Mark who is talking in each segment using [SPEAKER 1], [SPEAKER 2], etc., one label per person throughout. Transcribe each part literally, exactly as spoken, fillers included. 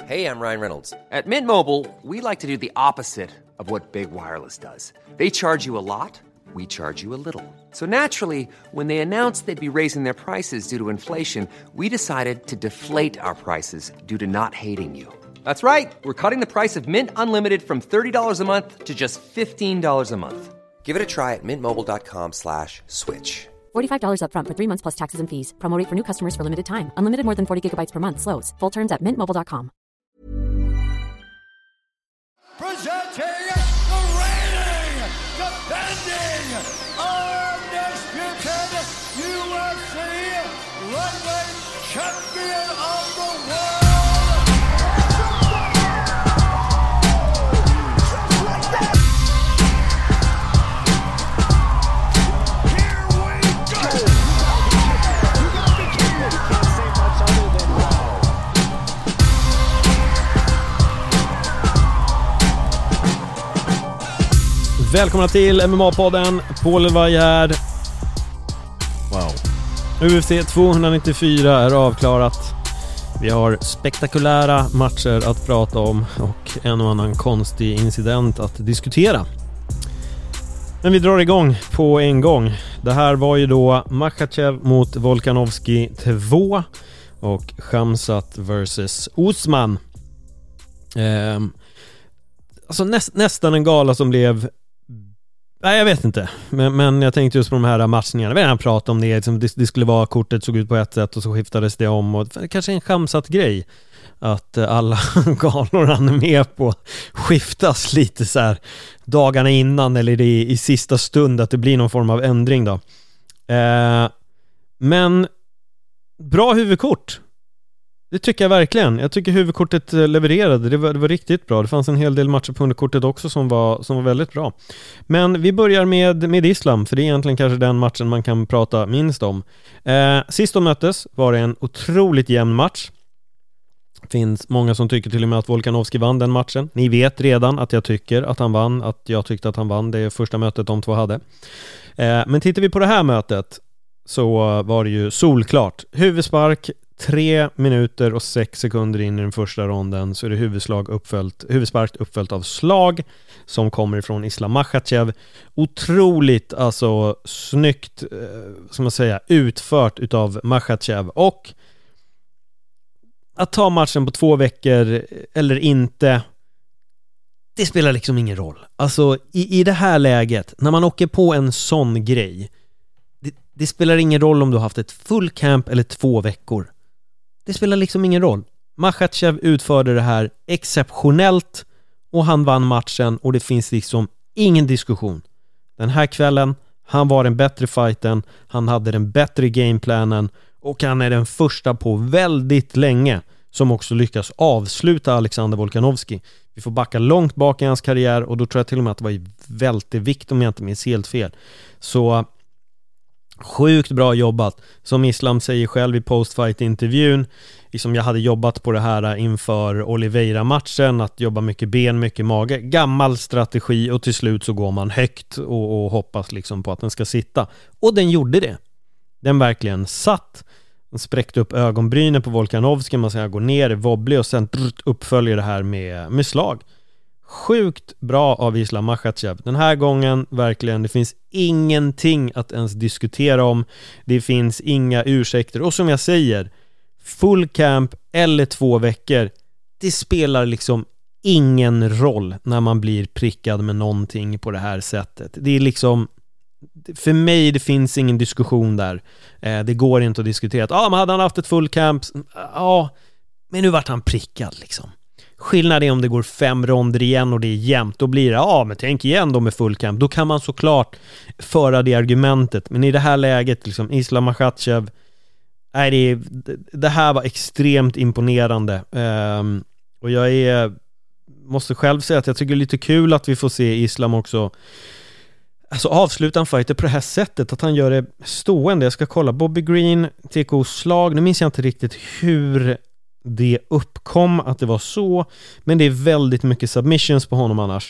[SPEAKER 1] Hey, I'm Ryan Reynolds. At Mint Mobile, we like to do the opposite of what Big Wireless does. They charge you a lot, we charge you a little. So naturally, when they announced they'd be raising their prices due to inflation, we decided to deflate our prices due to not hating you. That's right. We're cutting the price of Mint Unlimited from thirty dollars a month to just fifteen dollars a month. Give it a try at mintmobile.com slash switch.
[SPEAKER 2] forty-five dollars up front for three months plus taxes and fees. Promo rate for new customers for limited time. Unlimited more than forty gigabytes per month. Slows full terms at mint mobile dot com.
[SPEAKER 3] Presenting the reigning, defending, undisputed U F C lightweight champion of the world. Like that. Here we go. You gotta be kidding me. You can't say much other than wow.
[SPEAKER 4] Välkomna till M M A-podden. Paul Elvaj här. Wow. U F C tvåhundranittiofyra är avklarat. Vi har spektakulära matcher att prata om och en och annan konstig incident att diskutera. Men vi drar igång på en gång. Det här var ju då Makhachev mot Volkanovski två och Khamzat versus Usman. Ehm, alltså näst, nästan en gala som blev... Nej, jag vet inte. Men, men jag tänkte just på de här matchningarna. Vi har pratat om det, liksom, det. Det skulle vara kortet såg ut på ett sätt och så skiftades det om. Och kanske en Khamzat grej. Att alla galor han är med på skiftas lite så här dagarna innan eller i, i sista stund. Att det blir någon form av ändring då. Eh, men bra huvudkort. Det tycker jag verkligen. Jag tycker huvudkortet levererade. Det var, det var riktigt bra. Det fanns en hel del matcher på underkortet också som var, som var väldigt bra. Men vi börjar med, med Islam. För det är egentligen kanske den matchen man kan prata minst om. Eh, sist de möttes var det en otroligt jämn match. Det finns många som tycker till och med att Volkanovski vann den matchen. Ni vet redan att jag tycker att han vann. Att jag tyckte att han vann. Det är första mötet de två hade. Eh, men tittar vi på det här mötet så var det ju solklart. Huvudspark. Tre minuter och sex sekunder in i den första ronden så är det huvudslag uppföljt, huvudspark uppföljt av slag som kommer ifrån Islam Makhachev. Otroligt alltså snyggt eh, som man säger utfört utav Makhachev, och att ta matchen på två veckor eller inte, det spelar liksom ingen roll. Alltså i, i det här läget när man åker på en sån grej, det, det spelar ingen roll om du har haft ett full camp eller två veckor. Det spelar liksom ingen roll. Makhachev utförde det här exceptionellt och han vann matchen, och det finns liksom ingen diskussion. Den här kvällen, han var den bättre fighten, han hade den bättre gameplanen, och han är den första på väldigt länge som också lyckas avsluta Alexander Volkanovski. Vi får backa långt bak i hans karriär, och då tror jag till och med att det var i vältevikt om jag inte minns helt fel. Så sjukt bra jobbat. Som Islam säger själv i postfight-intervjun, liksom jag hade jobbat på det här inför Oliveira-matchen, att jobba mycket ben, mycket mage, gammal strategi, och till slut så går man högt och, och hoppas liksom på att den ska sitta, och den gjorde det. Den verkligen satt. Den spräckte upp ögonbrynen på Volkanovski, man säger går ner, wobblig, och sen uppföljer det här med, med slag. Sjukt bra av Islam Makhachev. Den här gången verkligen, det finns ingenting att ens diskutera om. Det finns inga ursäkter. Och som jag säger, full camp eller två veckor, det spelar liksom ingen roll när man blir prickad med någonting på det här sättet. Det är liksom, för mig, det finns ingen diskussion där. Det går inte att diskutera att ah, men hade han haft ett full camp, ja, men nu vart han prickad liksom. Skillnad är om det går fem ronder igen och det är jämnt. Då blir det, ja men tänk igen då med full camp. Då kan man såklart föra det argumentet. Men i det här läget, liksom, Islam Makhachev, nej, det, det här var extremt imponerande. Um, och jag är, måste själv säga att jag tycker det är lite kul att vi får se Islam också, alltså avsluta en fighter på det här sättet, att han gör det stående. Jag ska kolla Bobby Green, T K-slag. Nu minns jag inte riktigt hur det uppkom att det var så, men det är väldigt mycket submissions på honom annars.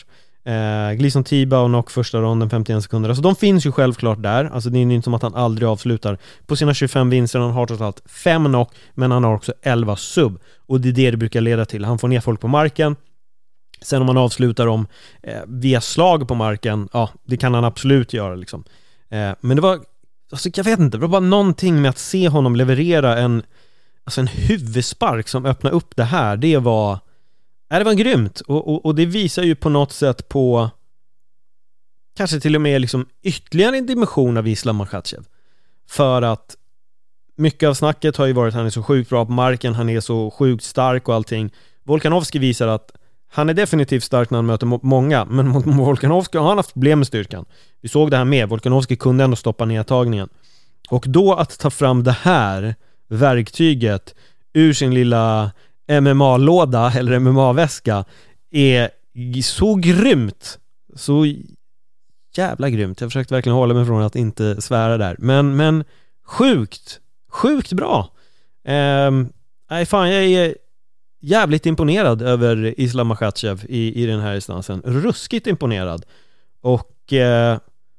[SPEAKER 4] Eh, Gleason Tiba och knock första ronden femtioen sekunder. Alltså de finns ju självklart där. Alltså det är inte som att han aldrig avslutar. På sina tjugofem vinster, han har totalt fem knock, men han har också elva sub. Och det är det det brukar leda till. Han får ner folk på marken. Sen om man avslutar dem eh, via slag på marken, ja, det kan han absolut göra liksom. Eh, men det var, alltså jag vet inte, det var bara någonting med att se honom leverera en, alltså en huvudspark som öppnar upp det här. Det var Ja, det var grymt och, och, och det visar ju på något sätt på kanske till och med liksom ytterligare en dimension av Islam Makhachev. För att mycket av snacket har ju varit att han är så sjukt bra på marken, han är så sjukt stark och allting. Volkanovski visar att han är definitivt stark när han möter många, men mot Volkanovski har han haft problem med styrkan. Vi såg det här med, Volkanovski kunde ändå stoppa nedtagningen. Och då att ta fram det här verktyget ur sin lilla M M A-låda eller M M A-väska är så grymt, så jävla grymt. Jag försökte verkligen hålla mig från att inte svära där, men, men sjukt sjukt bra. ehm, nej fan, jag är jävligt imponerad över Islam Makhachev i, i den här instansen, ruskigt imponerad, och eh,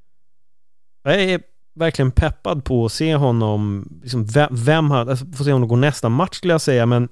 [SPEAKER 4] jag är verkligen peppad på att se honom liksom, vem, vem han, alltså, får se honom gå nästa match skulle jag säga, men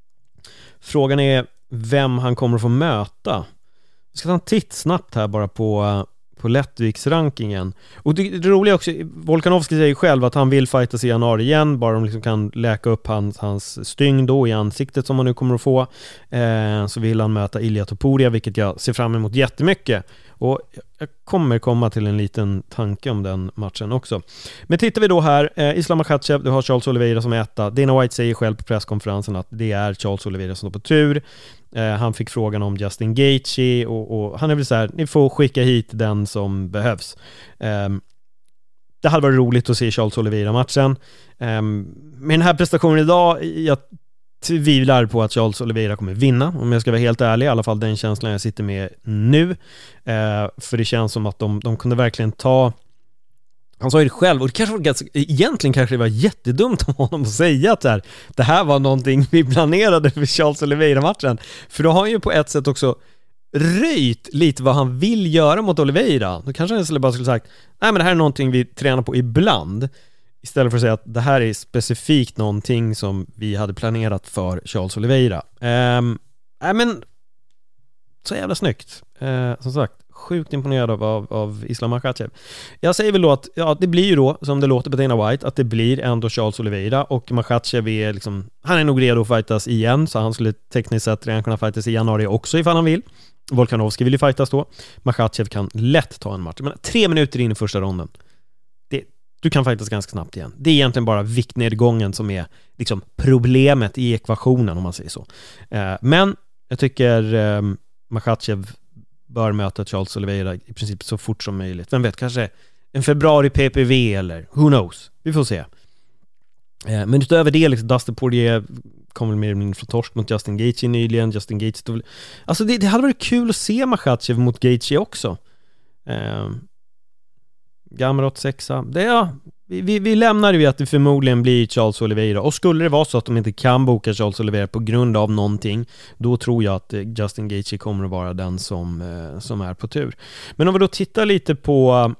[SPEAKER 4] frågan är vem han kommer att få möta. Vi ska ta en titt snabbt här bara på, på lättviktsrankingen. Och det, det roliga också, Volkanovski säger själv att han vill fightas i januari igen, bara de liksom kan läka upp hans, hans styng då i ansiktet som han nu kommer att få. Eh, så vill han möta Ilia Topuria, vilket jag ser fram emot jättemycket. Och jag kommer komma till en liten tanke om den matchen också. Men tittar vi då här, eh, Islam Makhachev, du har Charles Oliveira som är etta. Dana White säger själv på presskonferensen att det är Charles Oliveira som står på tur. Eh, han fick frågan om Justin Gaethje och, och han är väl så här, ni får skicka hit den som behövs. Eh, det hade varit roligt att se Charles Oliveira-matchen. Eh, med den här prestationen idag, jag tvivlar på att Charles Oliveira kommer vinna, om jag ska vara helt ärlig, i alla fall den känslan jag sitter med nu. Eh, för det känns som att de, de kunde verkligen ta, han sa ju det själv, och det kanske var ganska, egentligen kanske det var jättedumt om honom att säga att det här, det här var någonting vi planerade för Charles Oliveira-matchen, för då har han ju på ett sätt också röjt lite vad han vill göra mot Oliveira. Då kanske han skulle bara skulle sagt, nej men det här är någonting vi tränar på ibland, istället för att säga att det här är specifikt någonting som vi hade planerat för Charles Oliveira. Ehm, äh, men så jävla snyggt. Ehm, som sagt, sjukt imponerad av, av, av Islam Makhachev. Jag säger väl då att ja, det blir ju då, som det låter på Dana White, att det blir ändå Charles Oliveira, och Makhachev är liksom, han är nog redo att fightas igen, så han skulle tekniskt sett redan kunna fightas i januari också ifall han vill. Volkanovski vill ju fightas då. Makhachev kan lätt ta en match. Men tre minuter in i första ronden, du kan fightas ganska snabbt igen. Det är egentligen bara viktnedgången som är liksom problemet i ekvationen, om man säger så. Eh, men jag tycker eh, Makhachev bör möta Charles Oliveira i princip så fort som möjligt. Vem vet, kanske en februari P P V eller who knows. Vi får se. Eh, men utöver det, liksom, Dustin Poirier kommer mer eller mindre från torsk mot Justin Gaethje nyligen. Justin Gaethje, alltså det, det hade varit kul att se Makhachev mot Gaethje också. Eh, Gamrot sexa. Det, ja, vi, vi, vi lämnar ju att det förmodligen blir Charles Oliveira. Och skulle det vara så att de inte kan boka Charles Oliveira på grund av någonting, då tror jag att Justin Gaethje kommer att vara den som, eh, som är på tur. Men om vi då tittar lite på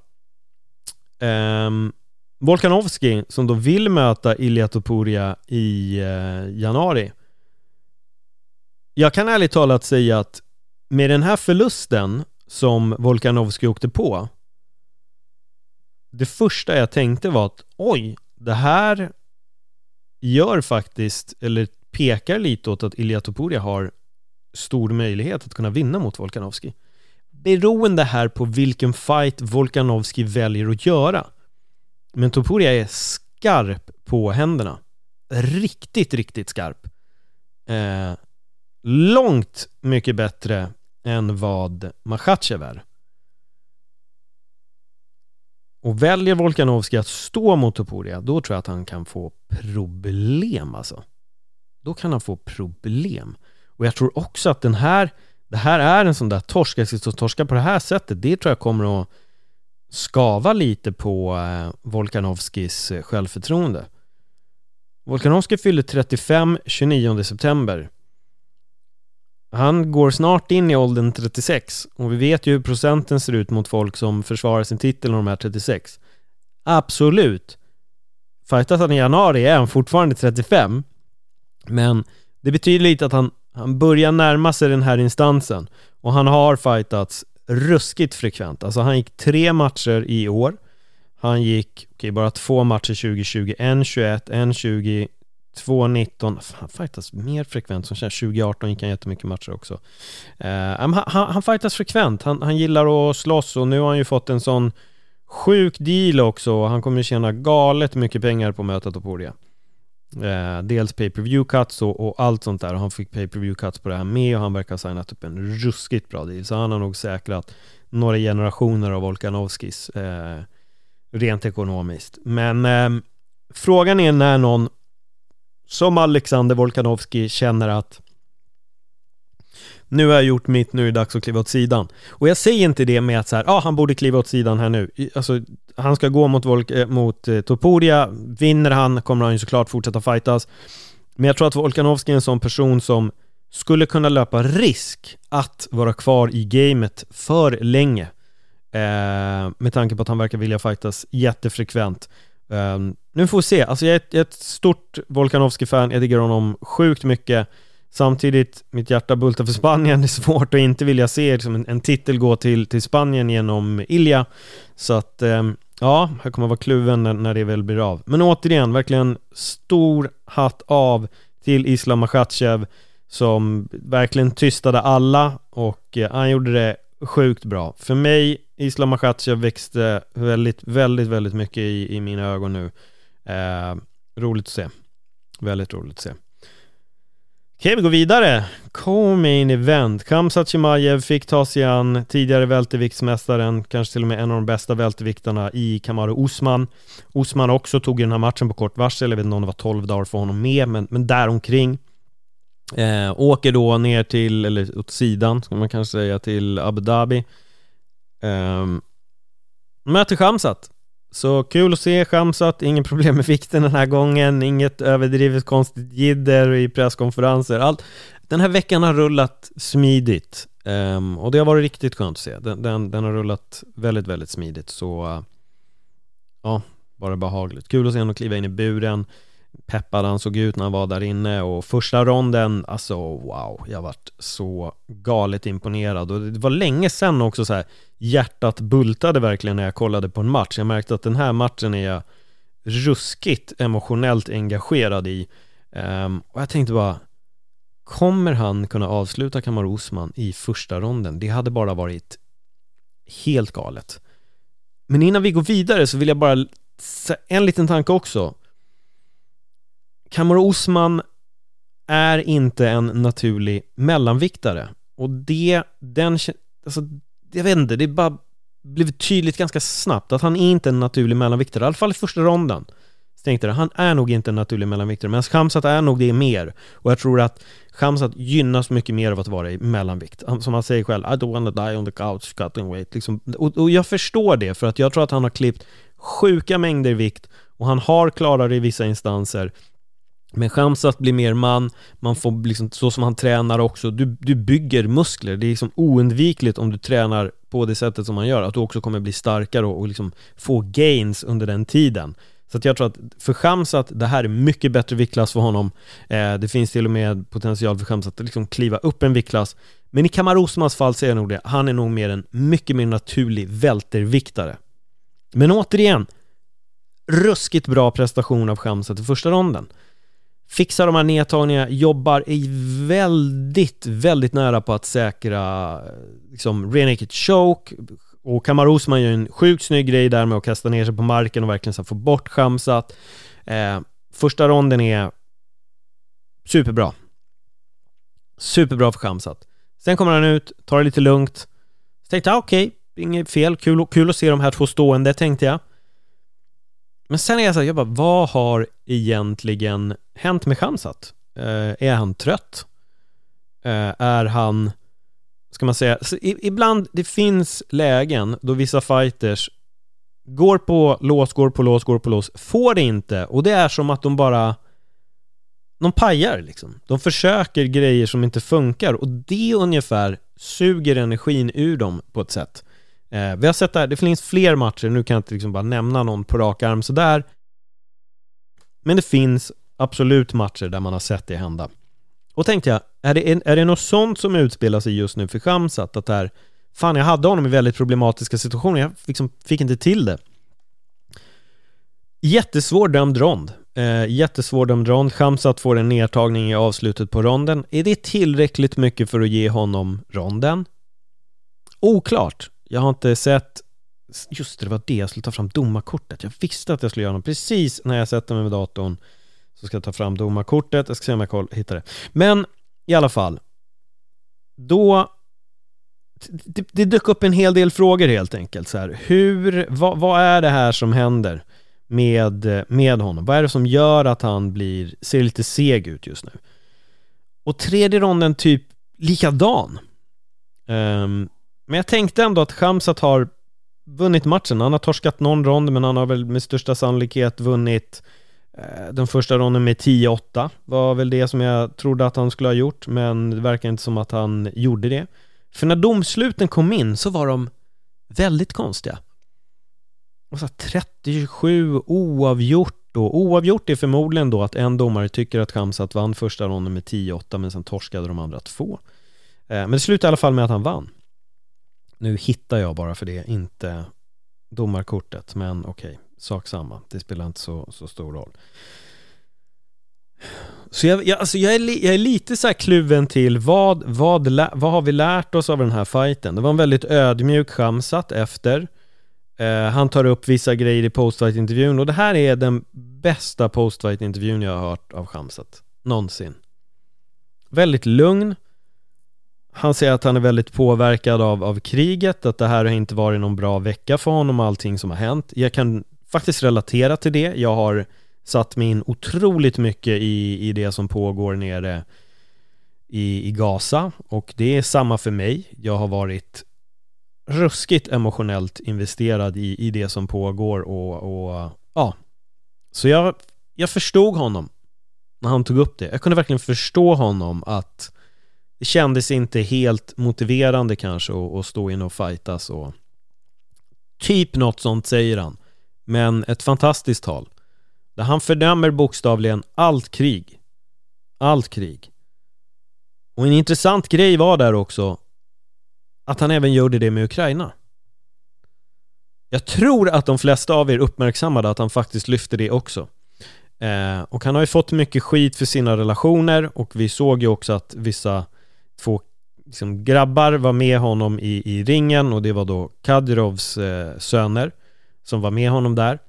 [SPEAKER 4] eh, Volkanovski, som då vill möta Ilia Topuria i eh, januari. Jag kan ärligt talat säga att med den här förlusten som Volkanovski åkte på, det första jag tänkte var att oj, det här gör faktiskt, eller pekar lite åt att Ilia Topuria har stor möjlighet att kunna vinna mot Volkanovski. Beroende här på vilken fight Volkanovski väljer att göra. Men Topuria är skarp på händerna. Riktigt, riktigt skarp. Eh, långt mycket bättre än vad Makhachev är. Och väljer Volkanovski att stå mot Topuria, då tror jag att han kan få problem alltså. Då kan han få problem. Och jag tror också att den här, det här är en sån där torsk, jag ska torska på det här sättet, det tror jag kommer att skava lite på eh, Volkanovskis eh, självförtroende. Volkanovski fyller trettiofem tjugonionde september. han går snart in i åldern trettiosex. Och vi vet ju hur procenten ser ut mot folk som försvarar sin titel när de är trettiosex. Absolut. Fightas han i januari är han fortfarande trettiofem. Men det betyder lite att han, han börjar närma sig den här instansen. Och han har fightats ruskigt frekvent. Alltså han gick tre matcher i år. Han gick okay, bara två matcher tjugo tjugo, en tjugoett, en tjugo, två nitton. Han fightas mer frekvent. Som tjugo arton gick han jättemycket matcher också. Uh, han, han, han fightas frekvent. Han, han gillar att slåss och nu har han ju fått en sån sjuk deal också. Han kommer tjäna galet mycket pengar på mötet och på det. Uh, dels pay-per-view cuts och, och allt sånt där. Och han fick pay-per-view cuts på det här med och han verkar ha signat upp en ruskigt bra deal. Så han har nog säkrat några generationer av Volkanovskis uh, rent ekonomiskt. Men uh, frågan är när någon som Alexander Volkanovski känner att nu har jag gjort mitt, nu är det dags att kliva åt sidan. Och jag säger inte det med att så här, ah, han borde kliva åt sidan här nu. Alltså, han ska gå mot, Volk- mot eh, Topuria. Vinner han kommer han ju såklart fortsätta fightas. Men jag tror att Volkanovski är en sån person som skulle kunna löpa risk att vara kvar i gamet för länge. Eh, med tanke på att han verkar vilja fightas jättefrekvent. Um, nu får vi se, alltså jag är ett, ett stort Volkanovski-fan, jag tycker honom sjukt mycket. Samtidigt, mitt hjärta bultar för Spanien. Det är svårt att inte vilja se liksom, en, en titel gå till, till Spanien genom Ilja. Så att, um, ja, jag kommer vara kluven när, när det väl blir av. Men återigen, verkligen stor hatt av till Islam Makhachev som verkligen tystade alla och uh, han gjorde det sjukt bra. För mig, Islam Makhachev växte väldigt, väldigt, väldigt mycket i, i mina ögon nu. Eh, roligt att se. Väldigt roligt att se. Okej, vi går vidare. Co-main event. Khamzat Chimaev fick ta sig an tidigare välterviktsmästaren, kanske till och med en av de bästa välterviktarna i Kamaru Usman. Usman också tog den här matchen på kort varsel. Jag vet inte om det var tolv dagar för honom med, men, men däromkring. Eh, åker då ner till, eller åt sidan ska man kanske säga, till Abu Dhabi. Um, möter Khamzat. Så kul att se Khamzat. Ingen problem med vikten den här gången. Inget överdrivet konstigt jidder i presskonferenser. Allt. Den här veckan har rullat smidigt. Um, och det har varit riktigt skönt att se. Den, den, den har rullat väldigt, väldigt smidigt. Så uh, ja, bara behagligt. Kul att se honom kliva in i buren. Peppad han såg ut när han var där inne. Och första ronden, alltså wow, jag varit så galet imponerad. Och det var länge sedan också så här, hjärtat bultade verkligen när jag kollade på en match. Jag märkte att den här matchen är jag ruskigt emotionellt engagerad i. um, Och jag tänkte bara, kommer han kunna avsluta Kamaru Usman i första ronden? Det hade bara varit helt galet. Men innan vi går vidare så vill jag bara en liten tanke också. Kamaru Usman är inte en naturlig mellanviktare. Och det, den, alltså, jag vet inte, det bara blivit tydligt ganska snabbt att han är inte en naturlig mellanviktare. I alla fall i första ronden. Så tänkte jag, han är nog inte en naturlig mellanviktare. Men Khamzat är nog det mer. Och jag tror att Khamzat gynnas mycket mer av att vara i mellanvikt. Som han säger själv, I don't wanna die on the couch, cutting weight. Liksom. Och, och jag förstår det, för att jag tror att han har klippt sjuka mängder vikt. Och han har klarat det i vissa instanser. Men Khamzat blir mer man. Man får liksom, så som han tränar också, du, du bygger muskler. Det är liksom oundvikligt om du tränar på det sättet som man gör, att du också kommer bli starkare och, och liksom få gains under den tiden. Så att jag tror att för Khamzat, det här är mycket bättre viktklass för honom. eh, Det finns till och med potential för Khamzat att liksom kliva upp en viktklass. Men i Kamaru Usmans fall så är jag nog det. Han är nog mer en mycket mer naturlig välterviktare. Men återigen, ruskigt bra prestation av Khamzat i första ronden. Fixar de här nedtagningarna, jobbar är väldigt, väldigt nära på att säkra liksom rear naked choke. Och Kamaru Usman gör en sjukt snygg grej där med att kasta ner sig på marken och verkligen så få bort Khamzat. Eh, första ronden är superbra. Superbra för Khamzat. Sen kommer han ut, tar det lite lugnt. Så tänkte jag, okej, okay, inget fel. Kul, kul att se de här två stående, tänkte jag. Men sen är jag så här, jag bara, vad har egentligen hänt med Khamzat? Uh, är han trött? Uh, är han, ska man säga, så i, ibland det finns lägen då vissa fighters går på lås, går på lås, går på lås, får det inte, och det är som att de bara de pajar liksom. De försöker grejer som inte funkar, och det ungefär suger energin ur dem på ett sätt. Eh, vi har sett där, det finns fler matcher, nu kan jag inte liksom bara nämna någon på rak arm sådär. Men det finns absolut matcher där man har sett det hända. Och tänkte jag, är det, är det något sånt som utspelar sig just nu för Khamzat? Att där, fan, jag hade honom i väldigt problematiska situationer, jag liksom fick inte till det. Jättesvår dömd rond. Eh, jättesvår dömd rond. Khamzat får en nedtagning i avslutet på ronden. Är det tillräckligt mycket för att ge honom ronden? Oklart. Jag har inte sett... Just det, det var det jag skulle ta fram domarkortet. Jag visste att jag skulle göra något. Precis när jag sätter mig med datorn så ska jag ta fram domarkortet. Jag ska se om jag hittar det. Men i alla fall, då... Det, det dök upp en hel del frågor helt enkelt. Så här, hur, vad, vad är det här som händer med, med honom? Vad är det som gör att han blir, ser lite seg ut just nu? Och tredje ronden typ likadan. Um, men jag tänkte ändå att Khamzat har vunnit matchen. Han har torskat någon rond, men han har väl med största sannolikhet vunnit eh, den första ronden med tio åtta. Var väl det som jag trodde att han skulle ha gjort, men det verkar inte som att han gjorde det. För när domsluten kom in så var de väldigt konstiga. Och så trettiosju oavgjort, och oavgjort är förmodligen då att en domare tycker att Khamzat vann första ronden med tio åtta, men sen torskade de andra två. Eh, men det slutade i alla fall med att han vann. Nu hittar jag bara för det inte domarkortet, men okej, sak samma. Det spelar inte så, så stor roll. Så jag, jag, alltså jag, är, li, jag är lite så här kluven till vad, vad, vad har vi lärt oss av den här fighten? Det var en väldigt ödmjuk Khamzat efter. Eh, han tar upp vissa grejer i postfight-intervjun, och det här är den bästa postfight-intervjun jag har hört av Khamzat någonsin. Väldigt lugn. Han säger att han är väldigt påverkad av, av kriget, att det här har inte varit någon bra vecka för honom, allting som har hänt. Jag kan faktiskt relatera till det. Jag har satt mig in otroligt mycket i, i det som pågår nere i, i Gaza, och det är samma för mig. Jag har varit ruskigt emotionellt investerad i, i det som pågår, och, och ja. Så jag, jag förstod honom när han tog upp det. Jag kunde verkligen förstå honom, att det kändes inte helt motiverande kanske att, att stå in och fightas, och typ något sånt säger han. Men ett fantastiskt tal där han fördömer bokstavligen allt krig. Allt krig. Och en intressant grej var där också att han även gjorde det med Ukraina. Jag tror att de flesta av er uppmärksammade att han faktiskt lyfte det också. Eh, och han har ju fått mycket skit för sina relationer, och vi såg ju också att vissa två liksom, grabbar var med honom i, i ringen, och det var då Kadyrovs eh, söner som var med honom där.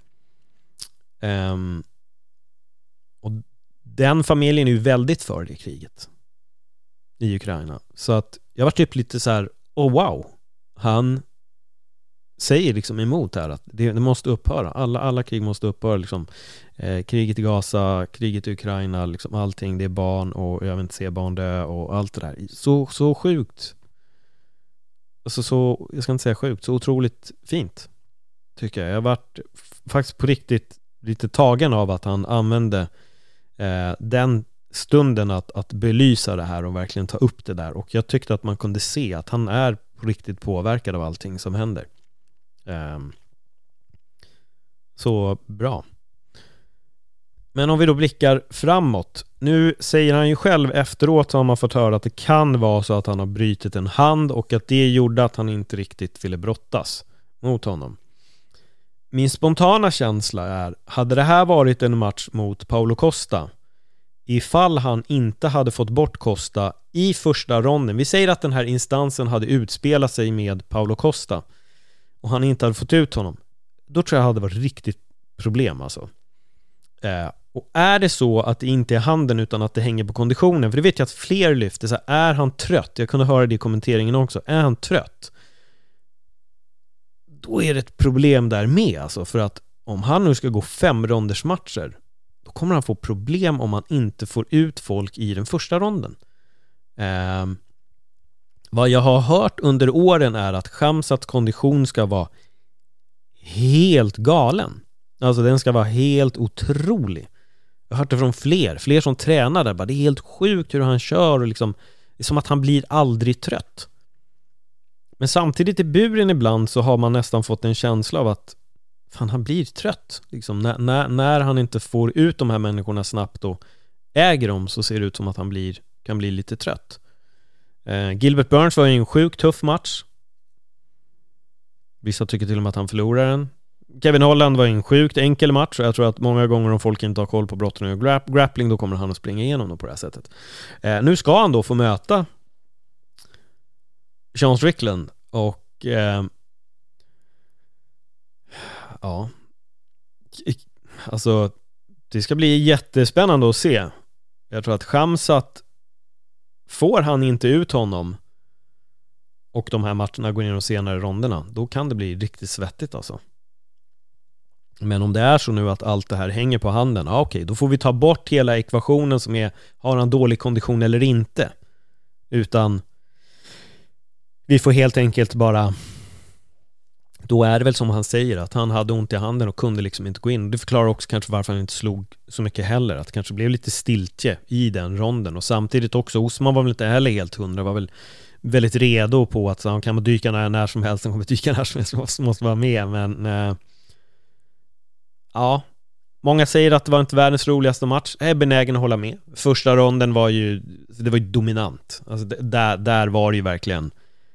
[SPEAKER 4] Um, och den familjen är ju väldigt för det kriget i Ukraina. Så att jag var typ lite så här, oh wow, han säger liksom emot här att det, det måste upphöra. Alla, alla krig måste upphöra liksom. eh, kriget i Gaza, kriget i Ukraina, liksom allting, det är barn, och jag vill inte se barn dö och allt det där. Så, så sjukt. Alltså så, jag ska inte säga sjukt, så otroligt fint tycker jag. Jag har varit faktiskt på riktigt lite tagen av att han använde eh, den stunden att, att belysa det här och verkligen ta upp det där. Och jag tyckte att man kunde se att han är på riktigt påverkad av allting som händer. Eh, så bra. Men om vi då blickar framåt. Nu säger han ju själv efteråt, så har man fått höra att det kan vara så att han har brytit en hand, och att det gjorde att han inte riktigt ville brottas mot honom. Min spontana känsla är, hade det här varit en match mot Paulo Costa, ifall han inte hade fått bort Costa i första ronden, vi säger att den här instansen hade utspelat sig med Paulo Costa och han inte hade fått ut honom, då tror jag det hade varit riktigt problem alltså. Eh, och är det så att det inte är handen utan att det hänger på konditionen, för det vet jag att fler lyfter, så här, är han trött? Jag kunde höra det i kommenteringen också. Är han trött? Då är det ett problem där med alltså, för att om han nu ska gå fem ronders matcher, då kommer han få problem om han inte får ut folk i den första ronden. Eh, vad jag har hört under åren är att Khamzats kondition ska vara helt galen. Alltså den ska vara helt otrolig. Jag har hört det från fler, fler som tränar där. Bara, det är helt sjukt hur han kör och liksom, det är som att han blir aldrig trött. Men samtidigt i buren ibland så har man nästan fått en känsla av att fan, han blir trött. Liksom, när, när, när han inte får ut de här människorna snabbt och äger dem, så ser det ut som att han blir, kan bli lite trött. Eh, Gilbert Burns var ju en sjukt tuff match. Vissa tycker till och med att han förlorar den. Kevin Holland var en sjukt enkel match, och jag tror att många gånger om folk inte har koll på brottning och gra- grappling, då kommer han att springa igenom dem på det här sättet. Eh, nu ska han då få möta Sean Strickland, och eh, ja, alltså det ska bli jättespännande att se. Jag tror att Khamzat, får han inte ut honom och de här matcherna går in de senare ronderna, då kan det bli riktigt svettigt alltså. Men om det är så nu att allt det här hänger på handen, ja, okej, då får vi ta bort hela ekvationen som är, har han dålig kondition eller inte, utan vi får helt enkelt bara, då är det väl som han säger, att han hade ont i handen och kunde liksom inte gå in. Det förklarar också kanske varför han inte slog så mycket heller, att det kanske blev lite stiltje i den ronden. Och samtidigt också, Osman var väl inte heller helt hundra, var väl väldigt redo på att han kan dyka när, när som helst, han kommer dyka när som helst, måste, måste vara med. Men äh, ja, många säger att det var inte världens roligaste match. Jag är benägen att hålla med. Första ronden var ju, det var ju dominant. Alltså där, där var det ju verkligen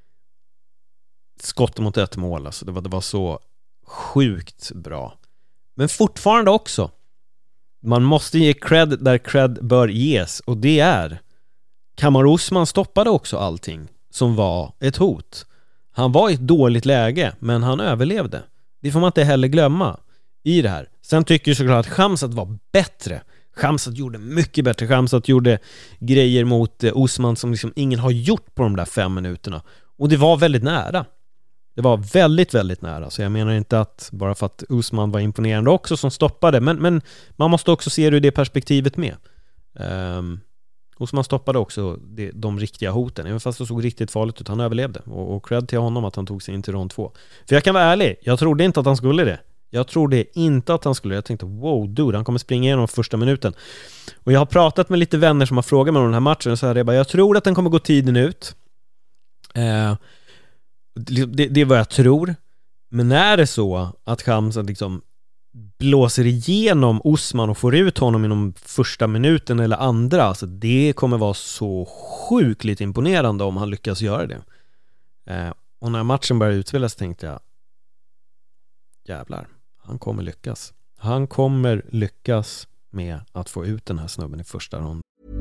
[SPEAKER 4] skott mot ett mål, alltså det var, det var så sjukt bra. Men fortfarande också, man måste ge cred där cred bör ges, och det är Kamaru Usman stoppade också allting som var ett hot. Han var i ett dåligt läge, men han överlevde. Det får man inte heller glömma i det här. Sen tycker jag såklart att Khamzat var bättre. Khamzat gjorde mycket bättre. Khamzat gjorde grejer mot Usman som liksom ingen har gjort på de där fem minuterna. Och det var väldigt nära. Det var väldigt, väldigt nära. Så jag menar inte att bara för att Usman var imponerande också som stoppade. Men, men man måste också se det i det perspektivet med. Um, Usman stoppade också det, de riktiga hoten. Även fast det såg riktigt farligt ut. Han överlevde. Och, och cred till honom att han tog sig in till rond två. För jag kan vara ärlig. Jag trodde inte att han skulle det. Jag trodde inte att han skulle. Jag tänkte, wow dude, han kommer springa igenom första minuten. Och jag har pratat med lite vänner som har frågat mig om den här matchen. Och så här, jag, bara, jag tror att den kommer gå tiden ut. Eh... Det, det är vad jag tror. Men är det så att Khamzat liksom blåser igenom Usman och får ut honom inom första minuten eller andra, alltså det kommer vara så sjukligt imponerande om han lyckas göra det. eh, Och när matchen började utspelas tänkte jag, jävlar, han kommer lyckas. Han kommer lyckas med att få ut den här snubben i första ronden.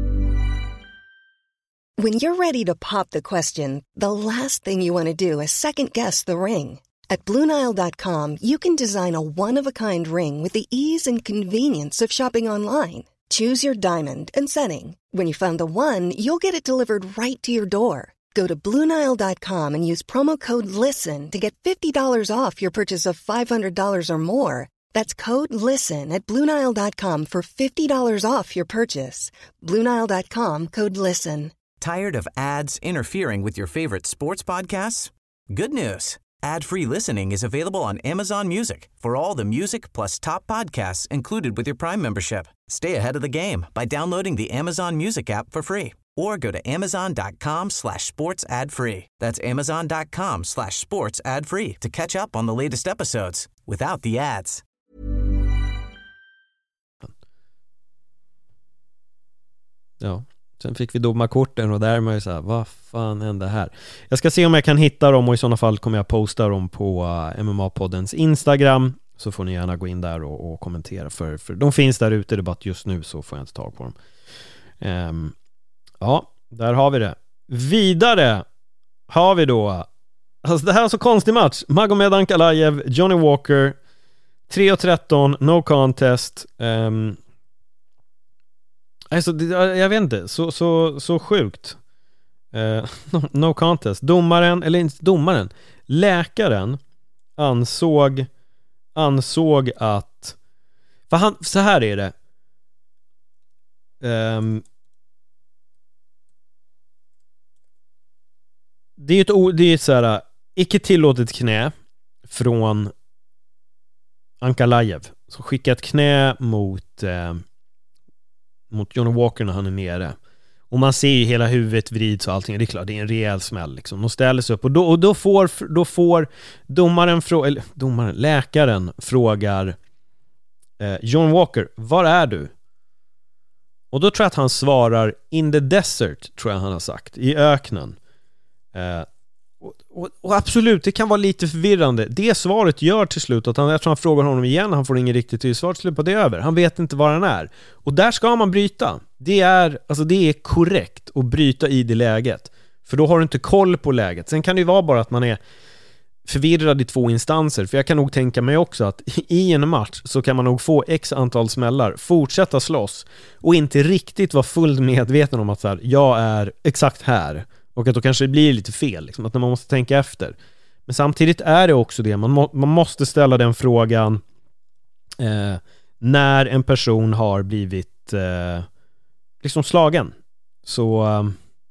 [SPEAKER 5] When you're ready to pop the question, the last thing you want to do is second-guess the ring. At Blue Nile dot com, you can design a one-of-a-kind ring with the ease and convenience of shopping online. Choose your diamond and setting. When you find the one, you'll get it delivered right to your door. Go to Blue Nile dot com and use promo code LISTEN to get fifty dollars off your purchase of five hundred dollars or more. That's code LISTEN at Blue Nile dot com for fifty dollars off your purchase. Blue Nile dot com, code LISTEN.
[SPEAKER 6] Tired of ads interfering with your favorite sports podcasts? Good news. Ad-free listening is available on Amazon Music for all the music plus top podcasts included with your Prime membership. Stay ahead of the game by downloading the Amazon Music app for free or go to amazon.com slash sports ad free. That's amazon.com slash sports ad free to catch up on the latest episodes without the ads.
[SPEAKER 4] Ja. Sen fick vi domarkorten och där är man ju så här, vad fan hände här? Jag ska se om jag kan hitta dem och i sådana fall kommer jag posta dem på uh, M M A-poddens Instagram. Så får ni gärna gå in där och, och kommentera för, för de finns där ute, det är bara att just nu så får jag inte tag på dem. Um, ja, där har vi det. Vidare har vi då, alltså det här är så konstig match. Magomed Ankalaev, Johnny Walker, tre och tretton, no contest. Um, Alltså, jag vet inte, så, så, så sjukt. Uh, no, no contest. Domaren, eller inte domaren, läkaren ansåg ansåg att, för han, så här är det. Um, det är ett, det är ett så här icke tillåtet knä från Ankalaev. Så skicka ett knä mot uh, mot Johnny Walker när han är nere. Och man ser ju hela huvudet vrids och allting. Det är klart, det är en rejäl smäll liksom. De ställer sig upp och då, och då får då får domaren frå- eller domaren, läkaren frågar eh, John Walker, var är du? Och då tror jag att han svarar in the desert, tror jag han har sagt, i öknen. Eh, och, och, och absolut, det kan vara lite förvirrande. Det svaret gör till slut att han, eftersom han frågar honom igen, han får ingen riktigt till svar till slut på det är över. Han vet inte var han är. Och där ska man bryta. Det är, alltså det är korrekt att bryta i det läget. För då har du inte koll på läget. Sen kan det ju vara bara att man är förvirrad i två instanser. För jag kan nog tänka mig också att i en match så kan man nog få x antal smällar, fortsätta slåss och inte riktigt vara fullt medveten om att så här, jag är exakt här. Och att då kanske det blir lite fel, liksom, att man måste tänka efter. Men samtidigt är det också det, man, må, man måste ställa den frågan eh, när en person har blivit eh, liksom slagen. Så eh,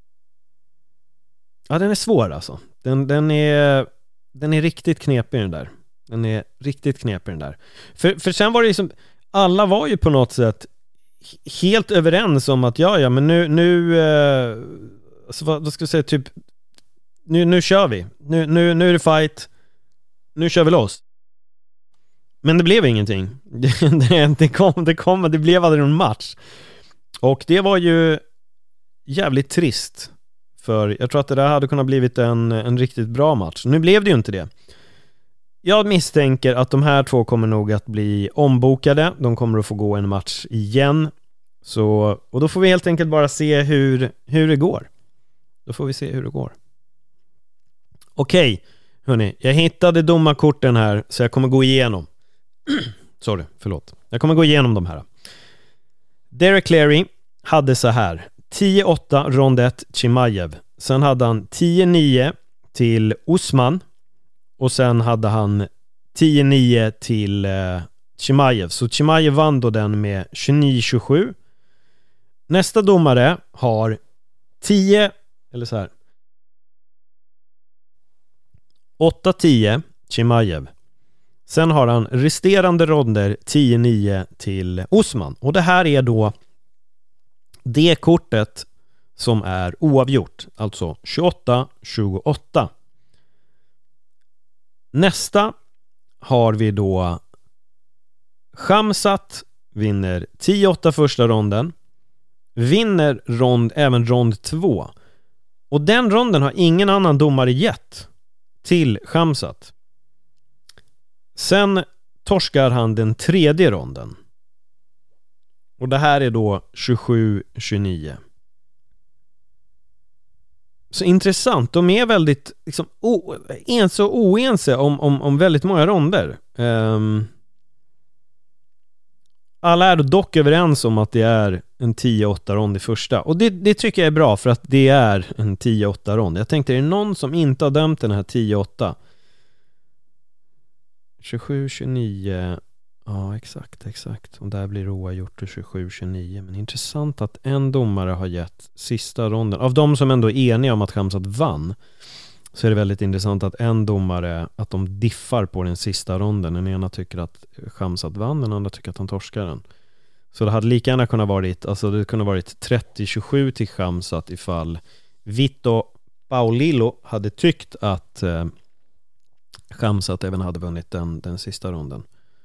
[SPEAKER 4] ja, den är svår alltså. Den, den är den är riktigt knepig den där. Den är riktigt knepig den där. För, för sen var det liksom, alla var ju på något sätt helt överens om att ja, ja, men nu nu eh, alltså, vad, vad ska jag säga, typ nu, nu kör vi. Nu, nu, nu är det fight. Nu kör vi loss. Men det blev ingenting. det, det, kom, det, kom, det blev aldrig någon match. Och det var ju jävligt trist. För jag tror att det där hade kunnat blivit en, en riktigt bra match. Nu blev det ju inte det. Jag misstänker att de här två kommer nog att bli ombokade. De kommer att få gå en match igen. Så, och då får vi helt enkelt bara se hur, hur det går. Då får vi se hur det går. Okej, hörni. Jag hittade domarkorten här så jag kommer gå igenom. Sorry, förlåt. Jag kommer gå igenom de här. Derek Cleary hade så här. tio åtta rond ett Chimaev. Sen hade han tio nio till Usman. Och sen hade han tio nio till eh, Chimaev. Så Chimaev vann då den med tjugonio tjugosju. Nästa domare har tio eller så här åtta tio Chimaev. Sen har han resterande ronder tio nio till Usman. Och det här är då det kortet som är oavgjort. Alltså tjugoåtta tjugoåtta. Nästa har vi då Khamzat vinner tio åtta första ronden. Vinner rond, även rond två. Och den ronden har ingen annan domare gett till Khamzat. Sen torskar han den tredje ronden. Och det här är då tjugosju tjugonio. Så intressant. De är väldigt liksom, o, ense och oense om, om, om väldigt många ronder. Um, alla är dock överens om att det är en tio åtta rond i första. Och det, det tycker jag är bra för att det är en tio åtta rond. Jag tänkte, är det någon som inte har dömt den här tio åtta? tjugosju tjugonio. Ja, exakt, exakt. Och där blir det oavgjort till tjugosju tjugonio. Men intressant att en domare har gett sista ronden. Av de som ändå är eniga om att Khamzat vann, så är det väldigt intressant att en domare, att de diffar på den sista ronden. Den ena tycker att Khamzat vann, den andra tycker att han torskar den. Så det hade lika gärna kunnat varit, alltså det kunde varit trettio tjugosju till Khamzat ifall Vito Paulillo hade tyckt att eh, Khamzat även hade vunnit den, den sista ronden.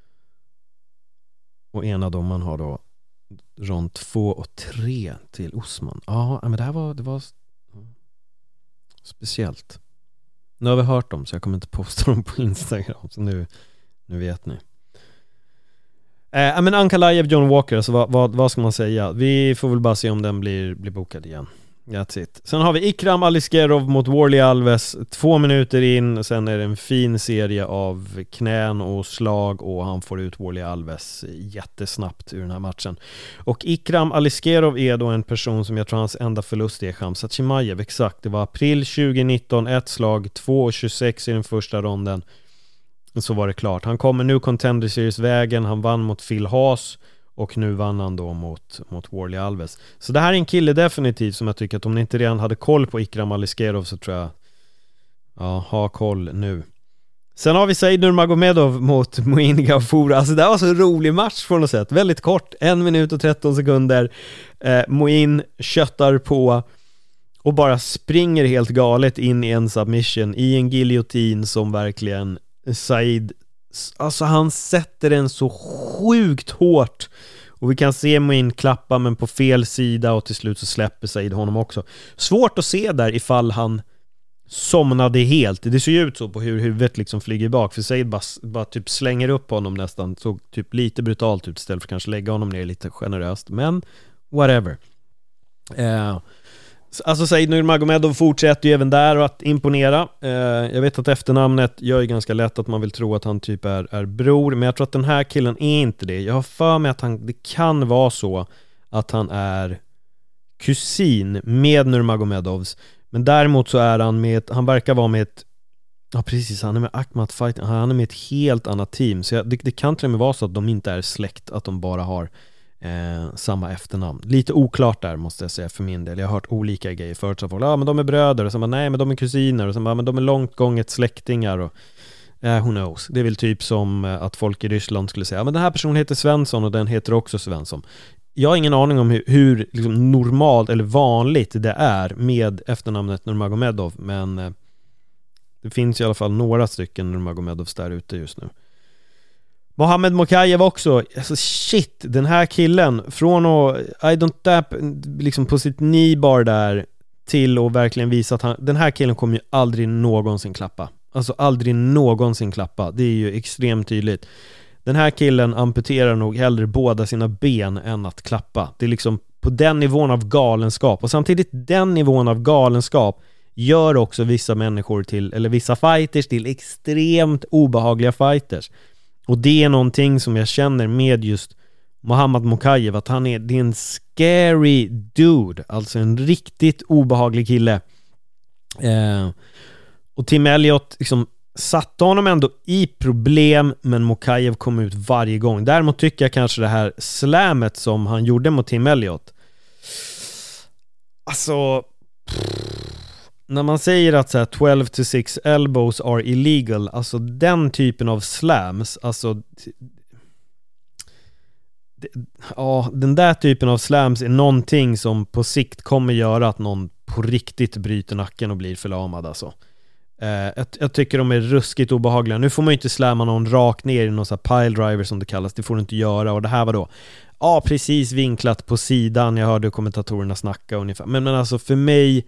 [SPEAKER 4] Och ena domaren har då rond två och tre till Usman. Ja, men det här var, det var speciellt. Nu har vi hört dem så jag kommer inte posta dem på Instagram. Så nu, nu vet ni. Eh, men Ankalaev, John Walker, alltså vad, vad, vad ska man säga? Vi får väl bara se om den blir, blir bokad igen. That's it. Sen har vi Ikram Aliskerov mot Warlley Alves. Två minuter in. Sen är det en fin serie av knän och slag. Och han får ut Warlley Alves jättesnabbt ur den här matchen. Och Ikram Aliskerov är då en person som jag tror hans enda förlust är Khamzat Chimaev. Exakt. Det var april tjugonitton. Ett slag. två tjugosex i den första ronden. Så var det klart. Han kommer nu Contender Series-vägen. Han vann mot Phil Haas. Och nu vann han då mot, mot Warlley Alves. Så det här är en kille definitivt som jag tycker att om ni inte redan hade koll på Ikram Aliskerov så tror jag, ja, ha koll nu. Sen har vi Said Nurmagomedov mot Muin Gaufor. Alltså det var så en rolig match på något sätt. Väldigt kort, en minut och tretton sekunder. Eh, Muin köttar på och bara springer helt galet in i en submission i en giljotin som verkligen Said, alltså han sätter den så sjukt hårt. Och vi kan se Muin klappa men på fel sida och till slut så släpper Said honom också. Svårt att se där ifall han somnade helt. Det ser ju ut så på hur huvudet liksom flyger bak, för Said bara, bara typ slänger upp honom nästan, så typ lite brutalt ut istället för kanske lägga honom ner lite generöst, men whatever. Eh, alltså Said Nurmagomedov fortsätter ju även där att imponera. Eh, jag vet att efternamnet gör ju ganska lätt att man vill tro att han typ är, är bror, men jag tror att den här killen är inte det. Jag har för mig att han, det kan vara så att han är kusin med Nurmagomedovs. Men däremot så är han med, han verkar vara med ett, ja precis, han är med Akhmat Fight, han är med ett helt annat team. Så jag, det, det kan till och med vara så att de inte är släkt, att de bara har eh, samma efternamn. Lite oklart där måste jag säga för min del. Jag har hört olika grejer förut, så folk, ja men de är bröder, och så bara, nej men de är kusiner, och så bara, men de är långt gånget släktingar, och eh, who knows. Det är väl typ som att folk i Ryssland skulle säga, ja men den här personen heter Svensson och den heter också Svensson. Jag har ingen aning om hur, hur liksom normalt eller vanligt det är med efternamnet Nurmagomedov, men eh, det finns i alla fall några stycken Nurmagomedovs där ute just nu. Mohamed Mokaev också, alltså shit, den här killen från att I don't tap liksom på sitt kneebar där till att verkligen visa att han, den här killen kommer ju aldrig någonsin klappa. Alltså aldrig någonsin klappa. Det är ju extremt tydligt. Den här killen amputerar nog hellre båda sina ben än att klappa. Det är liksom på den nivån av galenskap. Och samtidigt den nivån av galenskap gör också vissa människor till, eller vissa fighters till extremt obehagliga fighters. Och det är någonting som jag känner med just Mohamed Mokaev, att han är, det är en scary dude. Alltså en riktigt obehaglig kille. Eh, och Tim Elliott liksom satte honom ändå i problem, men Mokaev kom ut varje gång. Däremot tycker jag kanske det här slammet som han gjorde mot Tim Elliott, alltså pff, när man säger att så här, twelve to six elbows are illegal, alltså den typen av slams, alltså det, ja, den där typen av slams är någonting som på sikt kommer göra att någon på riktigt bryter nacken och blir förlamad alltså. Uh, jag, jag tycker de är ruskigt obehagliga. Nu får man ju inte slämma någon rakt ner i någon sån här pile driver som det kallas. Det får du inte göra. Och det här var då ja, precis vinklat på sidan. Jag hörde kommentatorerna snacka ungefär. Men, men alltså för mig,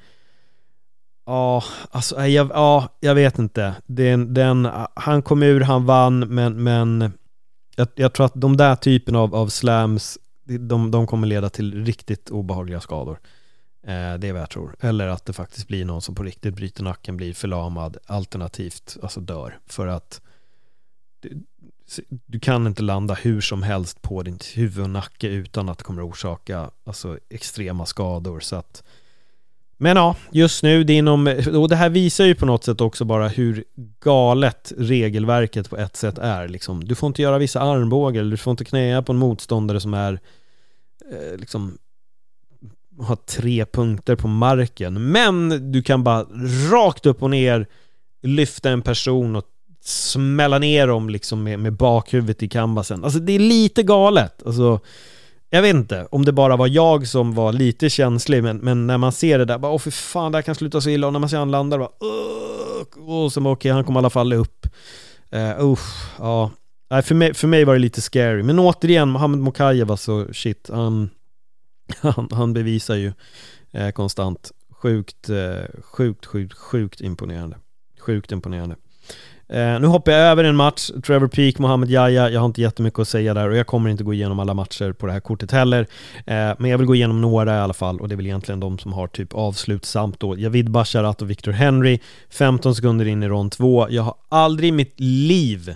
[SPEAKER 4] ja, alltså jag, ja, jag vet inte. Den, den, han kom ur, han vann, men, men jag, jag tror att de där typen av, av slams, de, de kommer leda till riktigt obehagliga skador. Eh, det är vad jag tror. Eller att det faktiskt blir någon som på riktigt bryter nacken, blir förlamad, alternativt alltså dör. För att du, du kan inte landa hur som helst på din huvud och nacke utan att det kommer orsaka alltså extrema skador. Så att, men ja, just nu det är inom, och det här visar ju på något sätt också bara hur galet regelverket på ett sätt är liksom. Du får inte göra vissa armbågar, eller du får inte knäa på en motståndare som är eh, liksom har tre punkter på marken, men du kan bara rakt upp och ner lyfta en person och smälla ner dem liksom med, med bakhuvudet i canvasen. Alltså det är lite galet. Alltså jag vet inte om det bara var jag som var lite känslig, men, men när man ser det där, bara åh för fan, det här kan sluta så illa, och när man ser han landar bara åh, och så okej, okay, han kommer i alla fall upp. Uh, uh, ja. Nej, för mig, för mig var det lite scary. Men återigen, Mohamed Mokaev, alltså shit, han Han, han bevisar ju eh, konstant sjukt, eh, sjukt, sjukt, sjukt imponerande. Sjukt imponerande. Eh, nu hoppar jag över en match. Trevor Peek, Mohamed Yahya. Jag har inte jättemycket att säga där, och jag kommer inte gå igenom alla matcher på det här kortet heller. Eh, men jag vill gå igenom några i alla fall, och det är väl egentligen de som har typ avslutsamt då. Javid Basharat och Victor Henry. femton sekunder in i rond två. Jag har aldrig i mitt liv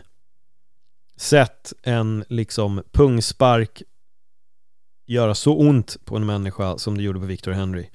[SPEAKER 4] sett en liksom pungspark göra så ont på en människa som det gjorde på Victor Henry.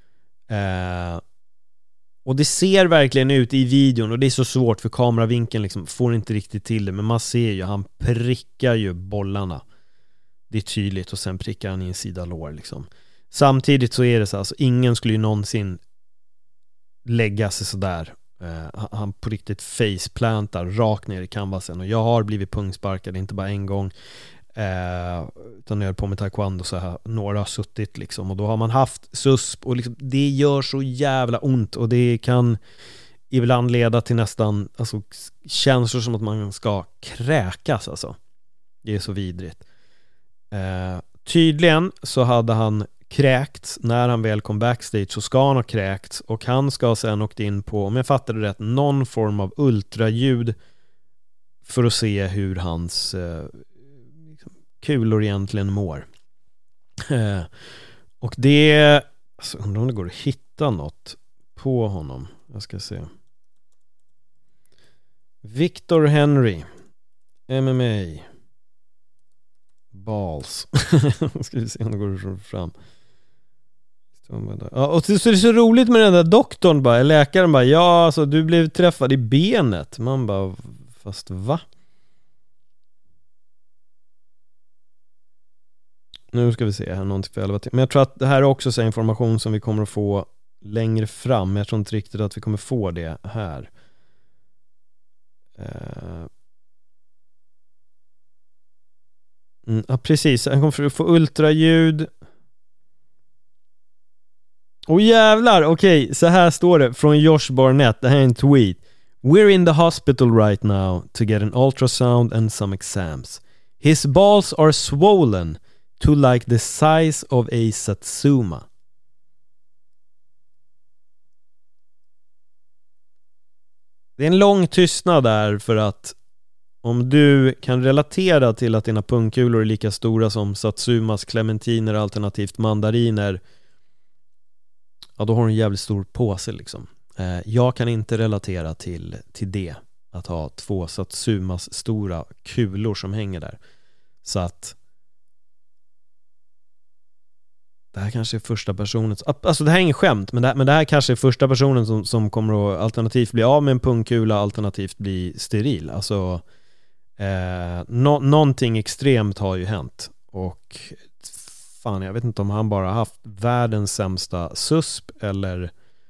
[SPEAKER 4] Eh, och det ser verkligen ut i videon, och det är så svårt för kameravinkeln liksom får inte riktigt till det, men man ser ju, han prickar ju bollarna. Det är tydligt, och sen prickar han i en sida lår liksom. Samtidigt så är det så, alltså ingen skulle ju någonsin lägga sig så där Eh, han på riktigt faceplantar rakt ner i canvasen. Och jag har blivit pungsparkad, inte bara en gång. Eh, utan när jag är på med taekwondo så här, några har suttit liksom. Och då har man haft susp. Och liksom, det gör så jävla ont. Och det kan ibland leda till nästan alltså, känslor som att man ska kräkas alltså. Det är så vidrigt. Eh, tydligen så hade han kräkts när han väl kom backstage, så ska han ha kräkts och han ska sen åkt in på, om jag fattade rätt, någon form av ultraljud för att se hur hans eh, kulor egentligen mår. Eh, och det alltså, undrar om det går att hitta något på honom. Jag ska se. Victor Henry M M A balls. Ska vi se om det går fram. Ja, och så är det så roligt med den där doktorn bara, läkaren bara, ja alltså du blev träffad i benet. Man bara, fast va? Nu ska vi se här någonting för elva timmar. Men jag tror att det här är också så information som vi kommer att få längre fram. Jag tror inte riktigt att vi kommer få det här. Uh... Mm, ja, precis. Han kommer få ultraljud. Åh oh, jävlar, okej, okay. Så här står det från Josh Barnett. Det här är en tweet. We're in the hospital right now to get an ultrasound and some exams. His balls are swollen to like the size of a satsuma. Det är en lång tystnad där för att om du kan relatera till att dina pungkulor är lika stora som satsumas, clementiner alternativt mandariner, ja då har du en jävligt stor påse liksom. Eh, jag kan inte relatera till, till det, att ha två satsumas stora kulor som hänger där. Så att det här kanske är första personen, alltså det här är ingen skämt, men det här, men det här kanske är första personen som, som kommer att alternativt bli av med en pungkula, alternativt bli steril. Alltså eh, no, någonting extremt har ju hänt. Och fan, jag vet inte om han bara haft världens sämsta susp eller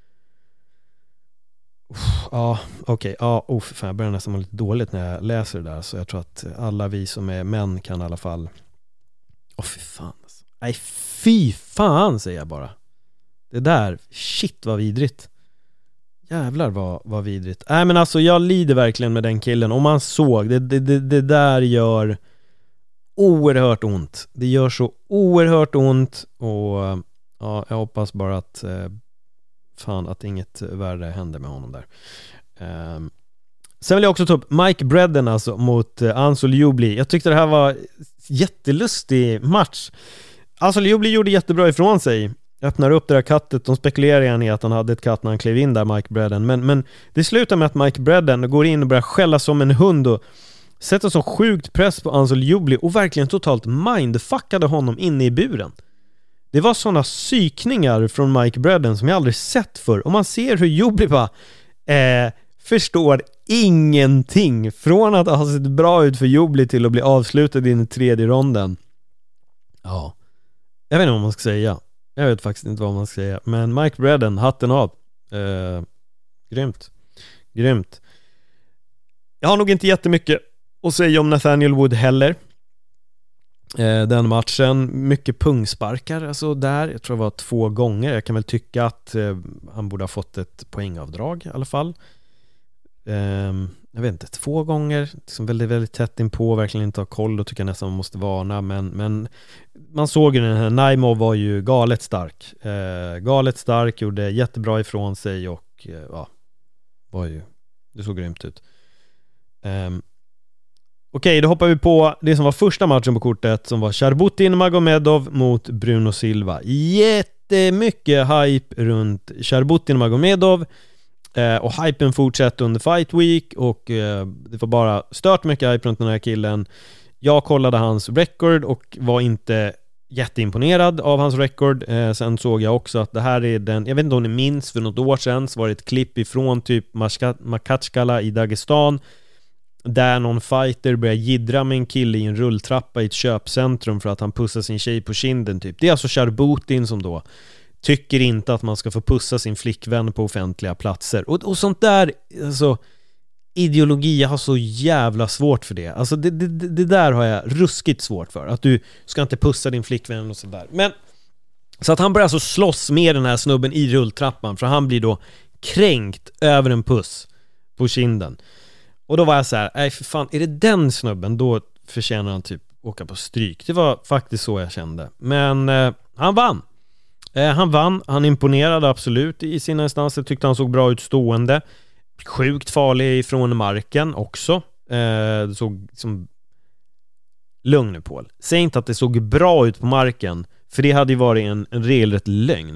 [SPEAKER 4] Uff, ja, okej, okay, ja, oh, fan, jag börjar nästan må lite dåligt när jag läser det där, så jag tror att alla vi som är män kan i alla fall, åh oh, fy fan alltså. Nej, fy fan säger jag bara. Det där, shit vad vidrigt. Jävlar vad, vad vidrigt. Nej men alltså jag lider verkligen med den killen. Om man såg, det, det, det, det där gör oerhört ont. Det gör så oerhört ont. Och ja, jag hoppas bara att eh, fan att inget värre händer med honom där. Um, sen vill jag också ta upp Mike Bredden alltså mot eh, Ansel Jubli. Jag tyckte det här var jättelustig match. Ansel Jubli gjorde jättebra ifrån sig. Öppnar upp det där kattet. De spekulerar igen i att han hade ett katt när han klev in där, Mike Bredden. Men, men det slutar med att Mike Bredden går in och börjar skälla som en hund och sätter så sjukt press på Ansel Jubli och verkligen totalt mindfuckade honom inne i buren. Det var sådana psykningar från Mike Bredden som jag aldrig sett förr. Och man ser hur Jubli bara eh, förstår ingenting. Från att ha sett bra ut för Jubli till att bli avslutad i den tredje ronden. Ja, jag vet inte vad man ska säga. Jag vet faktiskt inte vad man ska säga. Men Mike Bredden, hatten av. Eh, grymt. Grymt. Jag har nog inte jättemycket att säga om Nathaniel Wood heller. Eh, den matchen. Mycket pungsparkar. Alltså där. Jag tror det var två gånger. Jag kan väl tycka att eh, han borde ha fått ett poängavdrag i alla fall. Eh, jag vet inte. Två gånger. Liksom väldigt, väldigt tätt inpå. Verkligen inte ha koll. Då tycker jag nästan man måste varna. Men, men man såg ju den här. Naimo var ju galet stark. Eh, galet stark. Gjorde jättebra ifrån sig. Och eh, ja. Var ju. Det såg grymt ut. Um, Okej, okay, då hoppar vi på det som var första matchen på kortet, som var Sharbutin Magomedov mot Bruno Silva. Jättemycket hype runt Sharbutin Magomedov, eh, och hypen fortsätter under Fight Week, och eh, det var bara stört mycket hype runt den här killen. Jag kollade hans record och var inte jätteimponerad av hans record. Eh, sen såg jag också att det här är den, jag vet inte om ni minns, för något år sedan så var det ett klipp ifrån typ Makhatchkala i Dagestan, där någon fighter börjar jiddra med en kille i en rulltrappa i ett köpcentrum för att han pussar sin tjej på kinden typ. Det är alltså Sharbutin som då tycker inte att man ska få pussa sin flickvän på offentliga platser. Och, och sånt där, alltså ideologi, jag har så jävla svårt för det. Alltså det, det, det där har jag ruskigt svårt för. Att du ska inte pussa din flickvän och sådär. Men så att han börjar alltså slåss med den här snubben i rulltrappan, för han blir då kränkt över en puss på kinden. Och då var jag så här, nej för fan, är det den snubben, då förtjänar han typ åka på stryk. Det var faktiskt så jag kände. Men eh, han vann. Eh, han vann, han imponerade absolut i sina instanser, tyckte han såg bra ut stående. Sjukt farlig från marken också. Eh, det såg som... Lugn nu, Paul. Säg inte att det såg bra ut på marken, för det hade ju varit en, en regelrätt lögn.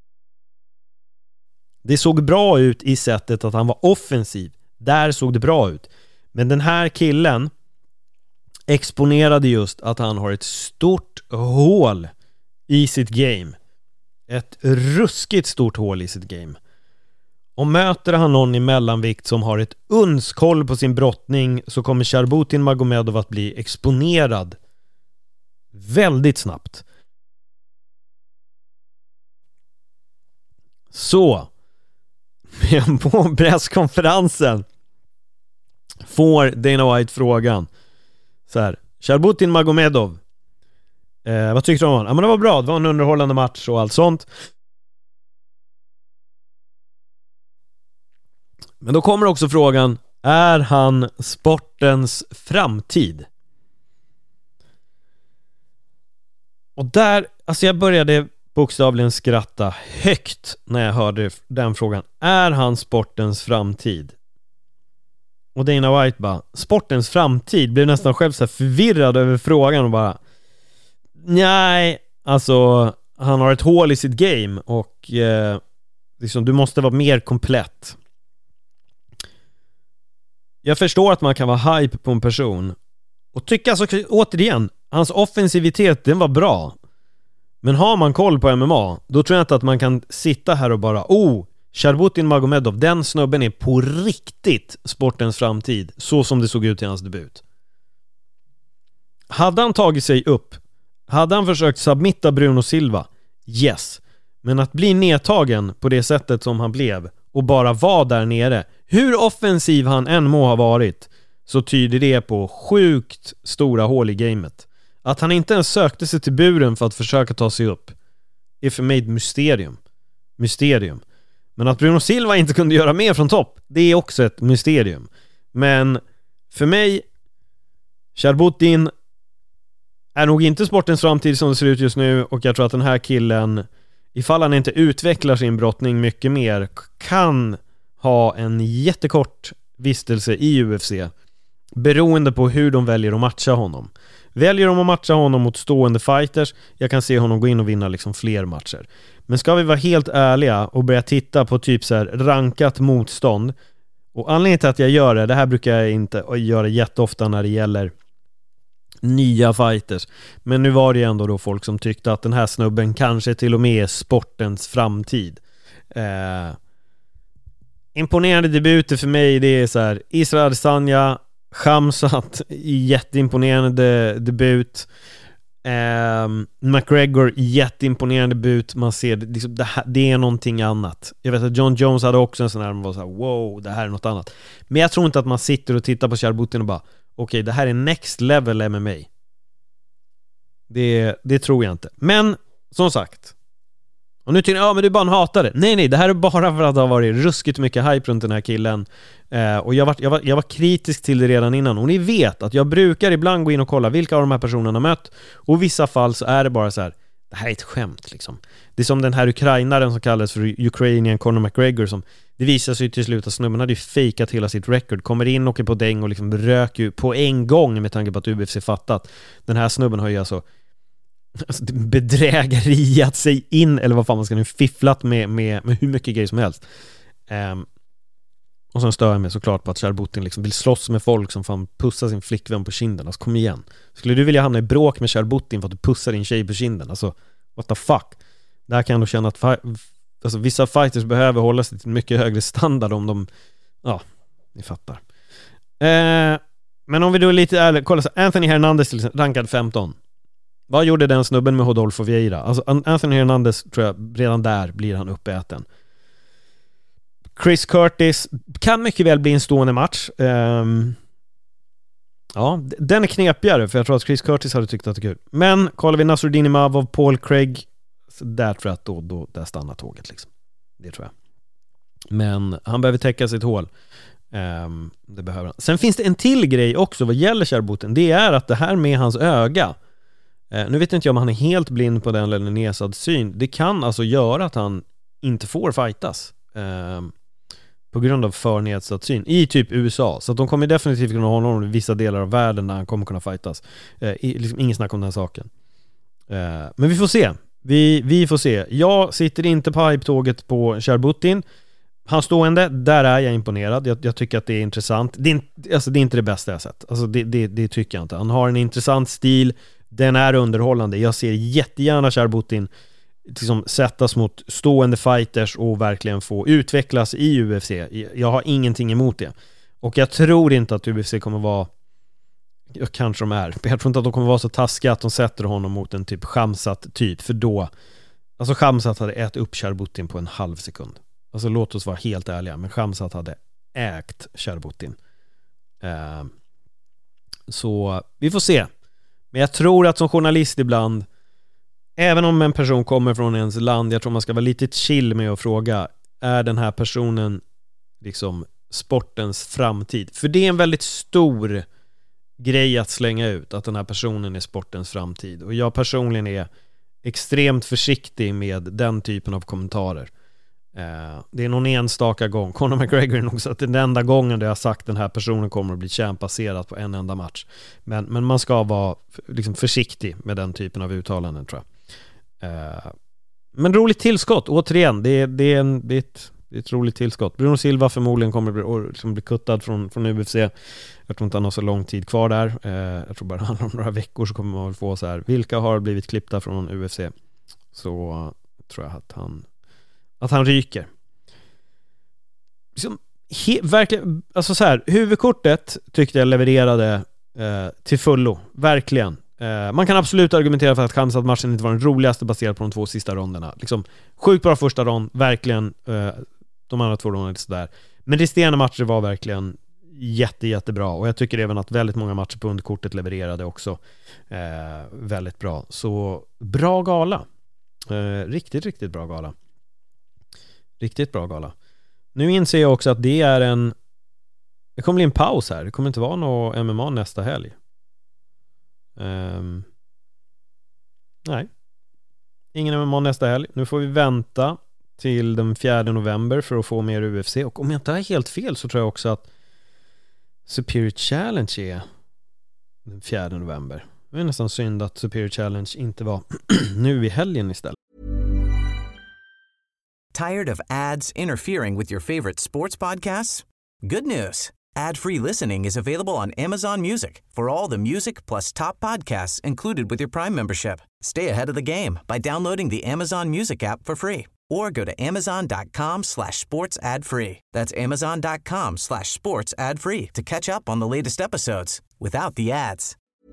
[SPEAKER 4] Det såg bra ut i sättet att han var offensiv. Där såg det bra ut. Men den här killen exponerade just att han har ett stort hål i sitt game. Ett ruskigt stort hål i sitt game. Och möter han någon i mellanvikt som har ett uns koll på sin brottning, så kommer Sharbutin Magomedov att bli exponerad väldigt snabbt. Så på presskonferensen får Dana White frågan så här: Sharbutin Magomedov, eh, vad tyckte du om honom? Ja, men det var bra, det var en underhållande match och allt sånt. Men då kommer också frågan: är han sportens framtid? Och där, alltså jag började bokstavligen skratta högt när jag hörde den frågan. Är han sportens framtid? Och Dana White bara, sportens framtid? Blev nästan själv så här förvirrad över frågan och bara, nej, alltså han har ett hål i sitt game och eh, liksom, du måste vara mer komplett. Jag förstår att man kan vara hype på en person och tycka, alltså, återigen, hans offensivitet, den var bra. Men har man koll på M M A, då tror jag inte att man kan sitta här och bara, oh, Sharbutin Magomedov, den snubben är på riktigt sportens framtid, så som det såg ut i hans debut. Hade han tagit sig upp, hade han försökt submitta Bruno Silva, yes. Men att bli nedtagen på det sättet som han blev och bara vara där nere, hur offensiv han än må ha varit, så tyder det på sjukt stora hål i gamet. Att han inte ens sökte sig till buren för att försöka ta sig upp är för mig ett mysterium. Mysterium. Men att Bruno Silva inte kunde göra mer från topp, det är också ett mysterium. Men för mig, Sharbutin är nog inte sportens framtid som det ser ut just nu, och jag tror att den här killen, ifall han inte utvecklar sin brottning mycket mer, kan ha en jättekort vistelse i U F C, beroende på hur de väljer att matcha honom. Väljer de att matcha honom mot stående fighters, jag kan se honom gå in och vinna liksom fler matcher. Men ska vi vara helt ärliga och börja titta på typ så här rankat motstånd, och anledningen till att jag gör det, det här brukar jag inte göra jätteofta när det gäller nya fighters, men nu var det ändå då folk som tyckte att den här snubben kanske till och med är sportens framtid. Eh, imponerande debuter för mig, det är så här: Israel Adesanya, Khamzat, jätteimponerande debut. eh, McGregor, jätteimponerande debut. Man ser liksom, det, här, det är någonting annat. Jag vet att John Jones hade också en sån här, man var så här, wow, det här är något annat. Men jag tror inte att man sitter och tittar på Sharbutin och bara, okej, okay, det här är next level M M A. Det, det tror jag inte. Men som sagt, och nu tycker jag, ja men du är bara en hatare. Nej nej, det här är bara för att det har varit ruskigt mycket hype runt den här killen. eh, Och jag var, jag, var, jag var kritisk till det redan innan. Och ni vet att jag brukar ibland gå in och kolla vilka av de här personerna mött. Och i vissa fall så är det bara så här, det här är ett skämt liksom. Det är som den här ukrainaren som kallas för Ukrainian Conor McGregor, som det visar sig till slut att snubben hade ju fejkat hela sitt record. Kommer in, åker på däng och liksom rök ju på en gång, med tanke på att U F C fattat. Den här snubben har ju alltså Alltså, bedrägeriat sig in, eller vad fan man ska nu, fifflat med, med, med hur mycket grejer som helst. um, Och sen stör jag mig såklart på att Sharbutin liksom vill slåss med folk som fan pussar sin flickvän på kinden. Alltså kom igen, skulle du vilja hamna i bråk med Sharbutin för att du pussar din tjej på kinden? Alltså what the fuck. Där kan jag nog känna att fi- alltså, vissa fighters behöver hålla sig till mycket högre standard om de, ja, ni fattar. uh, Men om vi då är lite ärliga, kolla så, Anthony Hernandez rankad femton. Vad gjorde den snubben med Rodolfo Vieira? Alltså Anthony Hernandez tror jag redan där blir han uppäten. Chris Curtis kan mycket väl bli en stående match. Um, ja, den är knepigare för jag tror att Chris Curtis hade tyckt att det är kul. Men kollar vi Nasruddin Imavov, Paul Craig, så där tror jag att då, då där stannar tåget liksom. Det tror jag. Men han behöver täcka sitt hål. Um, det behöver han. Sen finns det en till grej också vad gäller Charbottin. Det är att det här med hans öga, uh, nu vet inte jag om han är helt blind på den eller nedsad syn. Det kan alltså göra att han inte får fightas um, på grund av för nedsatt syn i typ U S A. Så att de kommer definitivt kunna ha honom i vissa delar av världen där han kommer kunna fightas. uh, i, liksom, ingen snack om den här saken. uh, Men vi får se. Vi, vi får se. Jag sitter inte på hype-tåget på Charbottin. Han stående, där är jag imponerad. Jag, jag tycker att det är intressant. Det är, inte, alltså det är inte det bästa jag sett. Alltså det, det, det tycker jag inte. Han har en intressant stil. Den är underhållande. Jag ser jättegärna Charbottin liksom sättas mot stående fighters och verkligen få utvecklas i U F C. Jag har ingenting emot det. Och jag tror inte att U F C kommer vara, jag kanske de är, jag tror inte att de kommer vara så taskiga att de sätter honom mot en typ Khamzat typ. För då, alltså Khamzat hade ätit upp Charbottin på en halv sekund. Alltså låt oss vara helt ärliga, men Khamzat hade ägt Charbottin. Uh, så vi får se. Men jag tror att som journalist ibland, även om en person kommer från ens land, jag tror man ska vara lite chill med att fråga, är den här personen liksom sportens framtid? För det är en väldigt stor grej att slänga ut, att den här personen är sportens framtid. Och jag personligen är extremt försiktig med den typen av kommentarer. Uh, det är någon enstaka gång, Conor McGregor är nog så att det är den enda gången där jag har sagt den här personen kommer att bli champbaserad på en enda match. Men, men man ska vara liksom försiktig med den typen av uttalanden, tror jag. Uh, men roligt tillskott, återigen, det är, det är, en, det är, ett, det är ett roligt tillskott. Bruno Silva förmodligen kommer att bli, liksom bli kuttad från, från U F C. Jag tror inte han har så lång tid kvar där. Uh, jag tror bara det handlar om några veckor så kommer man väl få så här, vilka har blivit klippta från U F C. Så uh, tror jag att han att han ryker. Liksom, he, verkligen, alltså så här, huvudkortet tyckte jag levererade eh, till fullo, verkligen. Eh, man kan absolut argumentera för att Khamzat matchen inte var den roligaste baserat på de två sista ronderna. Liksom, sjukt bra första rond, verkligen. Eh, de andra två ronderna lite sådär. Men resterande matcher var verkligen jätte, jättebra. Och jag tycker även att väldigt många matcher på underkortet levererade också eh, väldigt bra. Så bra gala. Eh, riktigt, riktigt bra gala. Riktigt bra gala. Nu inser jag också att det är en, det kommer bli en paus här. Det kommer inte vara någon M M A nästa helg. Um, nej. Ingen M M A nästa helg. Nu får vi vänta till den fjärde november för att få mer U F C. Och om jag inte har helt fel så tror jag också att Superior Challenge är den fjärde november. Det är nästan synd att Superior Challenge inte var nu i helgen istället.
[SPEAKER 6] Tired of ads interfering with your favorite sports podcasts? Good news. Ad-free listening is available on Amazon Music for all the music plus top podcasts included with your Prime membership. Stay ahead of the game by downloading the Amazon Music app for free or go to amazon.com slash sports ad free. That's amazon.com slash sports ad free to catch up on the latest episodes without the ads.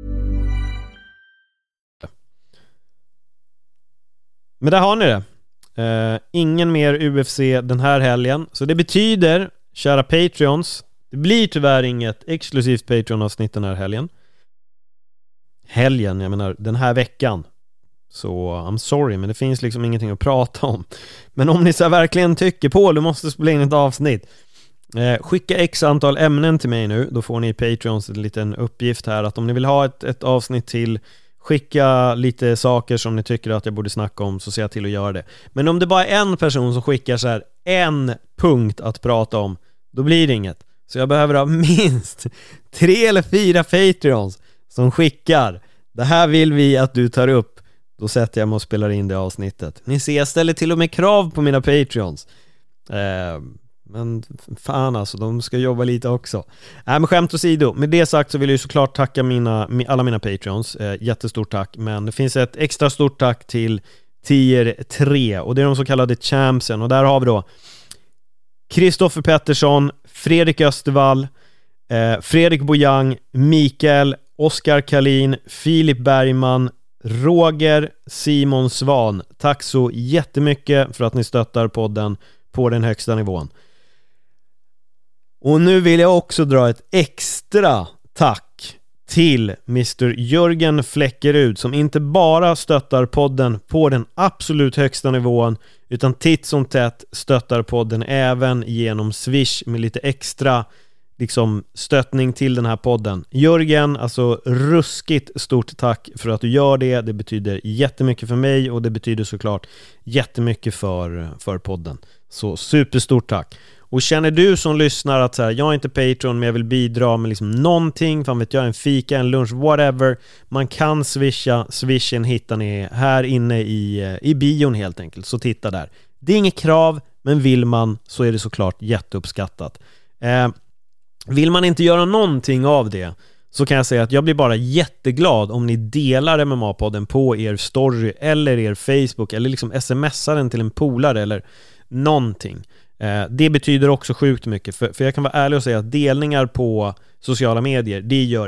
[SPEAKER 4] Men där har ni det. Uh, ingen mer U F C den här helgen. Så det betyder, kära Patreons, det blir tyvärr inget exklusivt Patreon-avsnitt den här helgen. Helgen, jag menar den här veckan. Så I'm sorry, men det finns liksom ingenting att prata om. Men om ni så verkligen tycker på, du måste spela in ett avsnitt. Uh, skicka x antal ämnen till mig nu. Då får ni Patreons en liten uppgift här att om ni vill ha ett, ett avsnitt till, skicka lite saker som ni tycker att jag borde snacka om, så ser jag till att göra det. Men om det bara är en person som skickar så här en punkt att prata om, då blir det inget. Så jag behöver ha minst tre eller fyra Patreons som skickar, det här vill vi att du tar upp. Då sätter jag mig och spelar in det avsnittet. Ni ser, jag ställer till och med krav på mina Patreons. Eh, men fan alltså, de ska jobba lite också. Nej, men skämt åsido. Med det sagt så vill jag såklart tacka mina, alla mina Patreons. Eh, jättestort tack. Men det finns ett extra stort tack till Tier tre. Och det är de så kallade champsen. Och där har vi då Kristoffer Pettersson, Fredrik Östervall, eh, Fredrik Bojang, Mikael, Oskar Kalin, Filip Bergman, Roger Simon Svan. Tack så jättemycket för att ni stöttar podden på den högsta nivån. Och nu vill jag också dra ett extra tack till mister Jörgen Fläckerud, som inte bara stöttar podden på den absolut högsta nivån, utan titt som tätt stöttar podden även genom Swish med lite extra liksom stöttning till den här podden. Jörgen, alltså ruskigt stort tack för att du gör det. Det betyder jättemycket för mig och det betyder såklart jättemycket för, för podden. Så superstort tack. Och känner du som lyssnar att så här, jag är inte Patreon men jag vill bidra med liksom någonting, fan vet jag, en fika, en lunch, whatever, man kan swisha. Swishen hittar ni här inne i, i bion helt enkelt, så titta där. Det är inget krav, men vill man så är det såklart jätteuppskattat. eh, Vill man inte göra någonting av det, så kan jag säga att jag blir bara jätteglad om ni delar M M A-podden på er story eller er Facebook, eller liksom smsar den till en polare eller någonting. Eh, det betyder också sjukt mycket, för, för jag kan vara ärlig och säga att delningar på sociala medier, det gör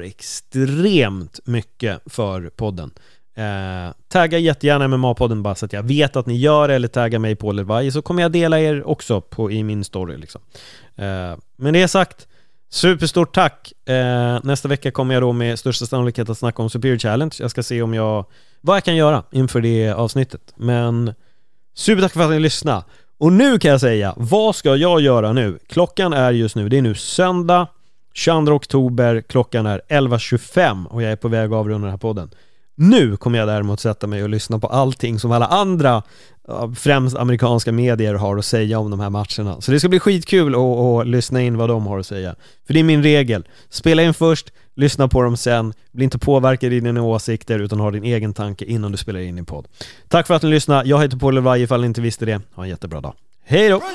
[SPEAKER 4] extremt mycket för podden. Eh, tagga jättegärna M M A-podden bara så att jag vet att ni gör det, eller tagga mig på Levaj, så kommer jag dela er också på, i min story liksom. eh, Men det är sagt, superstort tack. eh, Nästa vecka kommer jag då med största sannolikhet att snacka om Superior Challenge. Jag ska se om jag vad jag kan göra inför det avsnittet. Men supertack för att ni lyssnade. Och nu kan jag säga, vad ska jag göra nu? Klockan är just nu, det är nu söndag tjugoandra oktober, klockan är elva tjugofem och jag är på väg att avrunda den här podden. Nu kommer jag däremot sätta mig och lyssna på allting som alla andra, främst amerikanska medier, har att säga om de här matcherna. Så det ska bli skitkul att, att lyssna in vad de har att säga. För det är min regel. Spela in först, lyssna på dem sen. Bli inte påverkad i dina åsikter, utan ha din egen tanke innan du spelar in din podd. Tack för att ni lyssnade. Jag heter Paul Levaj, ifall ni inte visste det. Ha en jättebra dag. Hej då!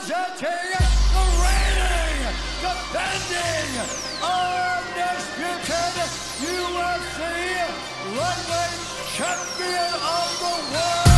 [SPEAKER 3] Champion of the world!